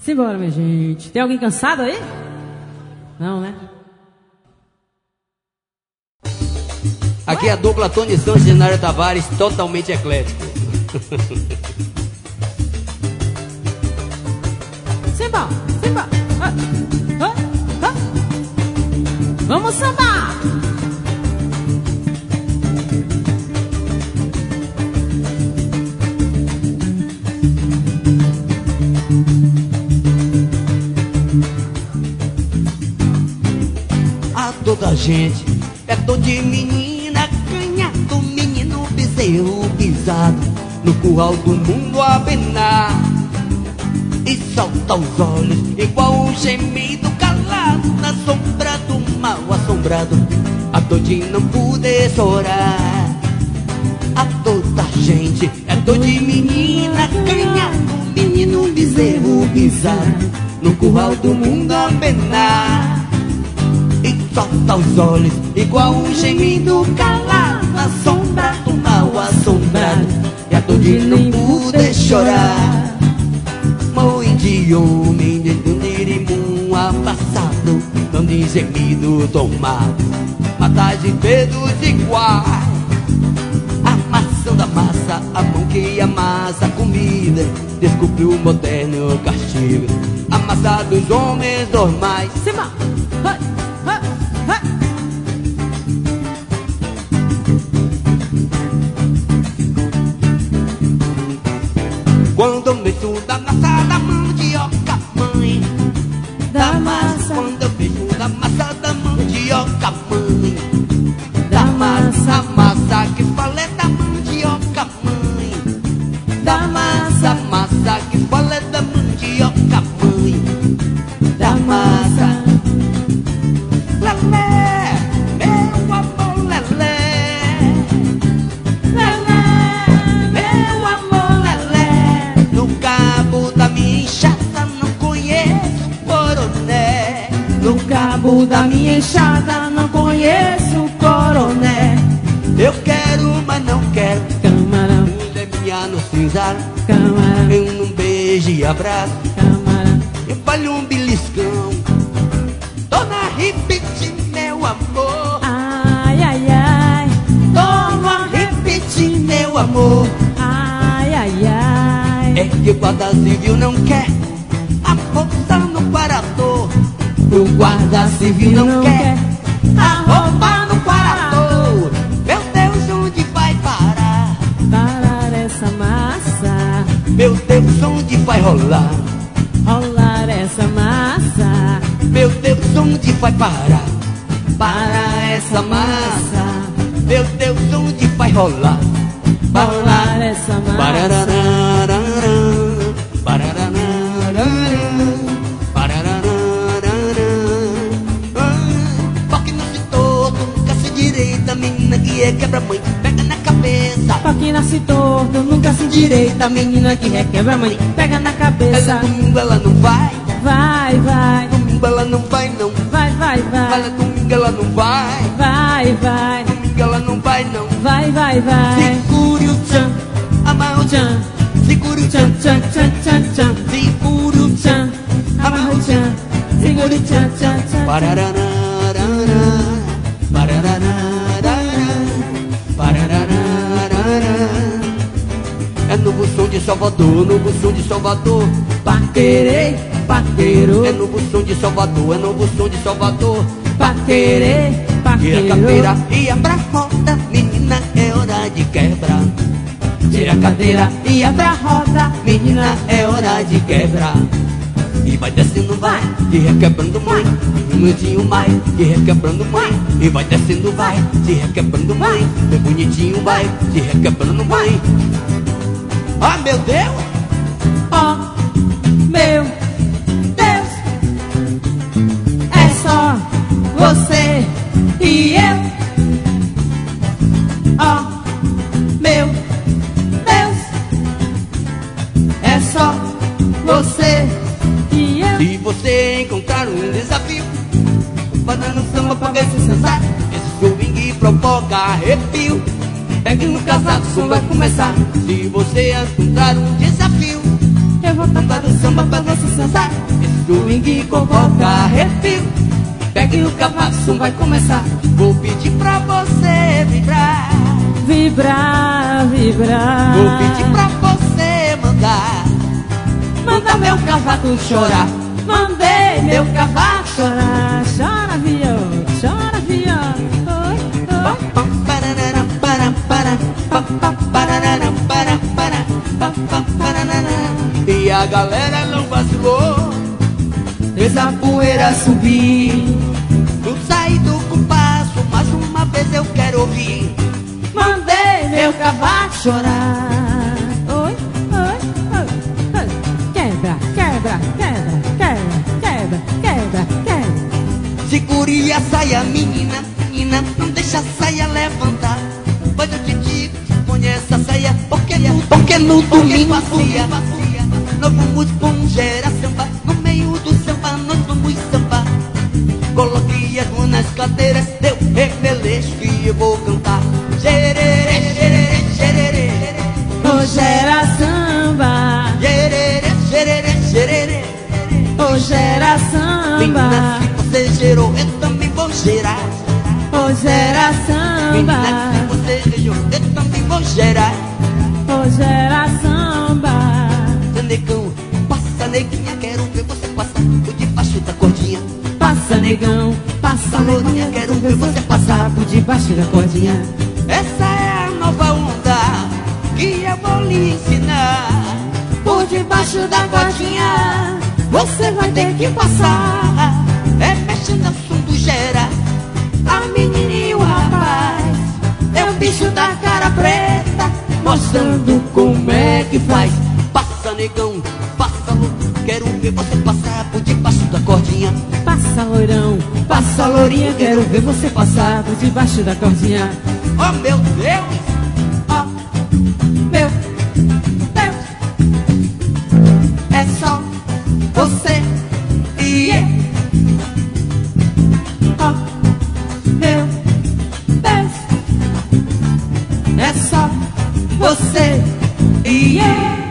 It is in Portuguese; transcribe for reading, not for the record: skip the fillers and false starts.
Simbora, minha gente. Tem alguém cansado aí? Não, né? Aqui é a dupla Tony Santos e Nário Tavares, totalmente eclético. Simba, Simba. Vamos sambar. A toda gente é dor de menina, canha do menino bezerro pisado no curral do mundo a penar e solta os olhos igual um gemido calado na sombra do mal assombrado, a dor de não poder chorar. A toda gente é dor de menina, canha do menino bezerro pisado no curral do mundo a penar e solta os olhos igual um gemido calado na sombra do mal assombrado, e a dor de não poder chorar. Mãe de homem dentro do nirimum abraçado, não de gemido tomado, matar de dedos iguais, amassando a massa, a mão que amassa a comida, descobriu o moderno castigo, amassa dos homens normais. Simba. Quando eu mexo da massa da mandioca, mãe, da massa. Quando eu mexo da massa da mandioca, mãe, da massa. A massa que fala é da mandioca, mãe, da massa. A massa que fala é da mandioca, mãe, da massa. Lelé, meu amor, lelé. No cabo da minha enxada não conheço o coroné. Eu quero, mas não quero. Camarão, mulher minha no cinzar. camarão, Eu não beijo e abraço. camarão. Eu falho um beliscão. Dona Repetir, meu amor. Ai, ai, ai. Dona Repetir, meu amor. Ai, ai, ai. É que o guarda civil não quer a força no parador. O guarda civil não quer a roupa no parador. Meu Deus, onde vai parar? Parar essa massa. Meu Deus, onde vai rolar? Rolar essa massa. Meu Deus, onde vai parar? Parar essa massa. Meu Deus, onde vai rolar? Rolar essa massa. Parararararã, parararararã, porque não se todo, nunca se direita. Menina que é quebra-mãe, pega na cabeça. Pra quem nasce torto, nunca se direita. Menina que requebra a mãe, pega na cabeça. Ela domingo ela não vai. Vai, vai. Domingo ela não vai não. Vai, vai, vai. Ela domingo ela não vai. Vai, vai. Domingo ela não vai não. Vai, vai, vai. Segure o tchan, amarra o tchan. Segure o tchan, Tchan, tchan, tchan, tchan. segure o tchan, Amarra o tchan. Segura o tchan, tchan, tchan. parararararã, parararararã, parararararã. É novo som de Salvador, novo som de Salvador. Paquerê, paqueiro. É novo som de Salvador, é novo som de Salvador. Paquerê, Tira a paqueiro. cadeira e abra a roda, menina, é hora de quebrar. Tira a cadeira e abra a roda, menina, é hora de quebrar. E vai descendo, vai, e requebrando, mãe, um minutinho mais, e requebrando, mãe. E vai descendo, vai, se requebrando, mãe, bem bonitinho, vai, se requebrando, mãe. Ah, meu Deus! Ó, meu Deus, é só você e eu. Ó, meu Deus, é só você e eu. Se você encontrar um desafio, fazendo samba pra ver se sentar, esse swing provoca arrepio. Pegue no casaco, o som vai começar. Se você encontrar um desafio, Eu vou bamba do samba pra você dançar. Esse swing convoca arrepio. Pegue o cavaco, o som vai começar. Vou pedir pra você vibrar. Vibrar, vibrar. Vou pedir pra você mandar. Manda meu cavaco chorar. Mandei meu cavaco chorar. Chora, viol, chora, viol. Oi, oi. E a galera não vacilou, fez a poeira subir. Não saí do compasso, mais uma vez eu quero ouvir. Mandei meu cavaco chorar. Oi, oi, oi, oi. Quebra, quebra, quebra, quebra, quebra, quebra, quebra. Segure a saia, menina, menina, não deixa a saia levantar. Mas eu te digo, conhece a saia, porque no domingo vazia. Nós vamos com gera samba, no meio do samba nós vamos sambar. Coloquei as mãos nas cadeiras, deu remeleixo e eu vou cantar. Gererê, gererê, gererê. Hoje era samba. Gererê, gererê, gererê. Hoje era samba. Menina, se você gerou, eu também vou gerar. Hoje era samba. Menina, se você gerou, eu também vou gerar. Hoje era samba. Negão, passa neguinha, quero ver você passar por debaixo da cordinha. Passa negão, passa lourinha, quero ver você passar por debaixo da cordinha. Essa é a nova onda que eu vou lhe ensinar. Por debaixo da cordinha você vai ter que passar. É mexendo no som do gera. A menina e o rapaz é o bicho da cara preta, mostrando como é que faz. Passa negão, passa louco, quero ver você passar por debaixo da cordinha. Passa loirão, passa lourinha, quero ver você passar por debaixo da cordinha. Oh meu Deus, oh meu Deus, é só você e eu. Oh meu Deus, é só você e eu.